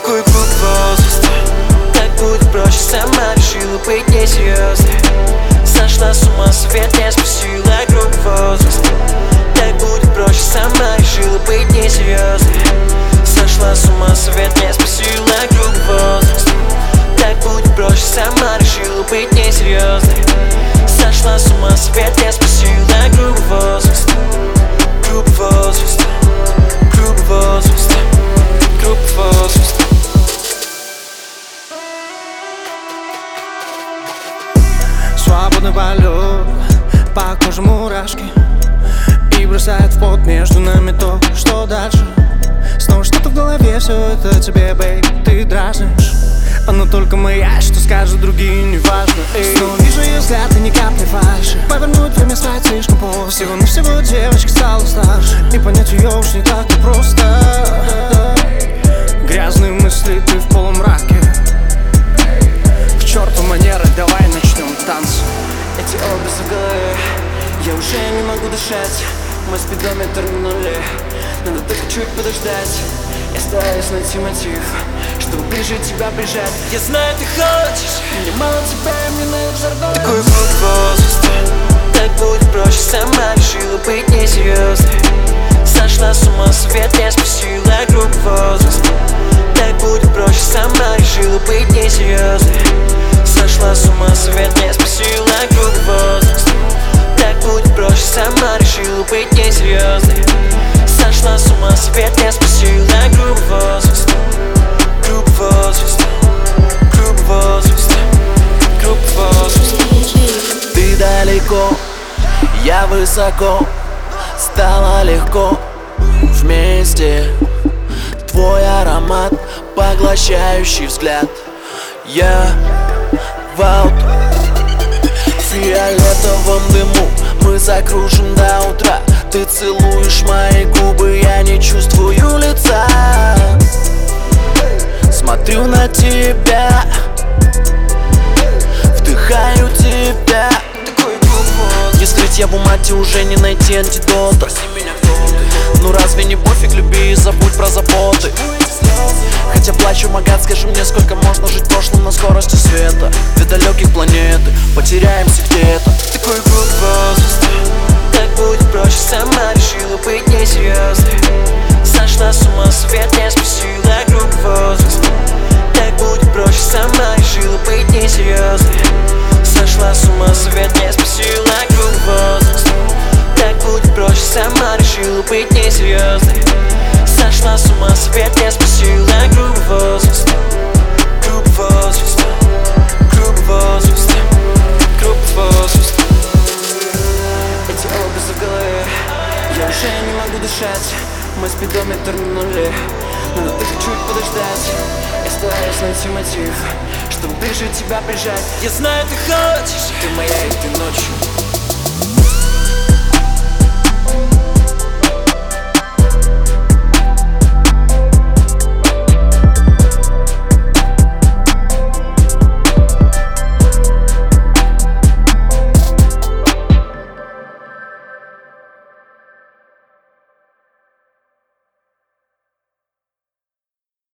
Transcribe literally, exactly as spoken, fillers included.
Такой круг возраста, так будет проще. Сама решила быть несерьезной. Сошла с ума, свет не спасила. Круг возраста, так будет проще. Сама решила быть несерьезной. Сошла с ума, свет не спасила. Круг возраста, так будет проще. Сама решила быть несерьезной. Сошла с ума, свет не спасила. Круг возраста, круг возраста, круг возраста, круг возраста. Свободный полет, по коже мурашки, и бросает в пот между нами то, что дальше. Снова что-то в голове, все это тебе, бейб, ты дразнишь. Она только моя, что скажут другие, неважно. Эй. Снова вижу ее взгляд и ни капли фальши. Повернуть время стоит слишком поздно. Всего-навсего девочка стала старше, и понять ее уж не так-то просто. Грязные мысли, ты в полумраке. К черту манеры, давай начнем танцы. Эти образы в голове, я уже не могу дышать. Мой спидометр на нуле, надо только чуть подождать. Я стараюсь найти мотив, чтобы ближе тебя прижать. Я знаю, ты хочешь, мне мало тебя, мне надо жаргон. Такой круг возраста, так будет проще. Сама решила быть несерьезной. Сошла с ума, свет не спасила. Круг возраста, так будет проще. Сама решила быть несерьезной. Сошла с ума, свет не спасила. Круг возраста, так будет проще. Сама решила быть несерьезной. Сошла с ума, свет не спасила. Круг возраста, круг возраста, круг возраста, круг возраста. Ты далеко, я высоко, стало легко вместе. Твой аромат, поглощающий взгляд. Я в аут, в фиолетовом дыму мы закружим до утра. Ты целуешь мои губы, я не чувствую лица. Смотрю на тебя, вдыхаю тебя. Не скрыть я в умате, уже не найти антидота. Спроси меня, кто ты. Ну разве не пофиг, люби и забудь про заботы. Хотя плачу, Магат, скажи мне, сколько можно жить прошлым на скорости света. Две далеких планеты, потеряемся где-то. Такой круг возраста, так будет проще. Сама решила быть несерьезной. Сошла с ума, свет не спасила. Круг возраста, так будет проще. Сама решила быть несерьезной. Сошла с ума, свет не спасила. Круг возраста, так будет проще. Сама решила быть несерьезной. Сошла с ума, свет не спасила. Круг возраста, круг возраста, круг возраста, круг возраста. Эти образы в голове, я уже не могу дышать. Мой спидометр на нуле, надо только чуть подождать. Я стараюсь найти мотив, чтобы ближе тебя прижать. Я знаю, ты хочешь, ты моя этой ночью.